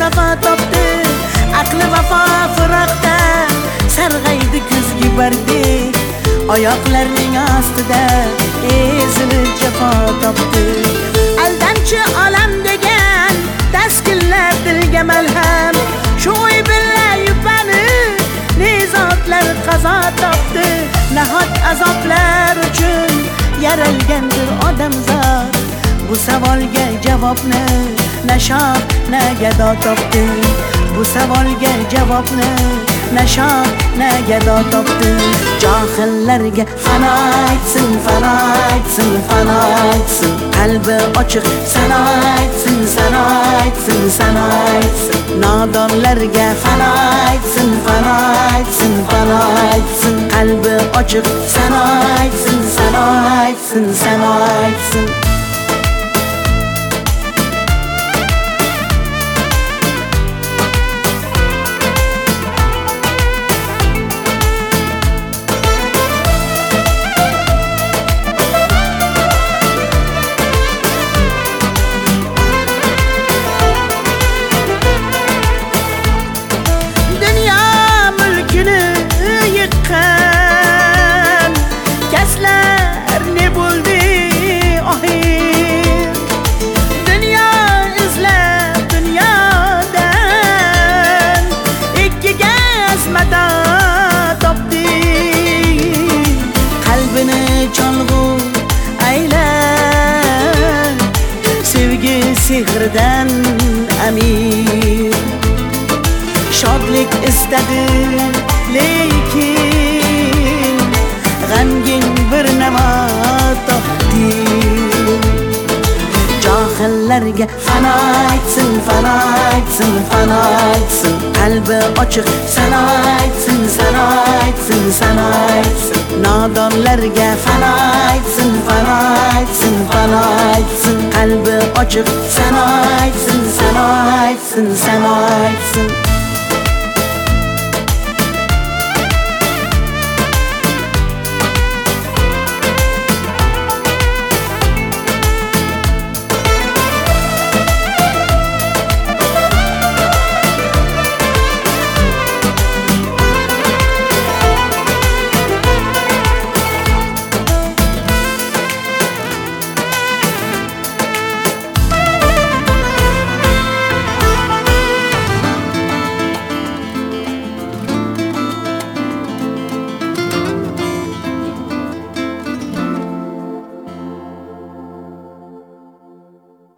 vafo topdi, aqli vafo firaqda sarg'aydi kuzgi bardek. Oyoqlarning ostida ezilib jafo topdi. Aldamchi olam degan taskinlar dilga malham, shu o'y billa yupanib nezotlar qazo topdi. Nahot azoblar uchun yaralgandir odamzod, bu savolga javobni na shoh na gado topdi. Bu savolga javobni na shoh na gado topdi. Johillarga fano aytsin, fano aytsin, fano aytsin. Qalbi ochiq sano aytsin, sano aytsin, sano aytsin. Nodonlarga fano aytsin, fano aytsin, fano aytsin. Qalbi ochiq sano aytsin, sano aytsin, sano aytsin. Sehrdan amir shodlik istadi, lekin g'amgin bir namo topdi. Johillarga fano aytsin, fano aytsin, fano aytsin. Qalbi ochiq sano aytsin, sano aytsin, sano aytsin. Nodonlarga fano aytsin, fano aytsin, fano aytsin. Qalbi ochiq sano aytsin, sano aytsin, sano aytsin.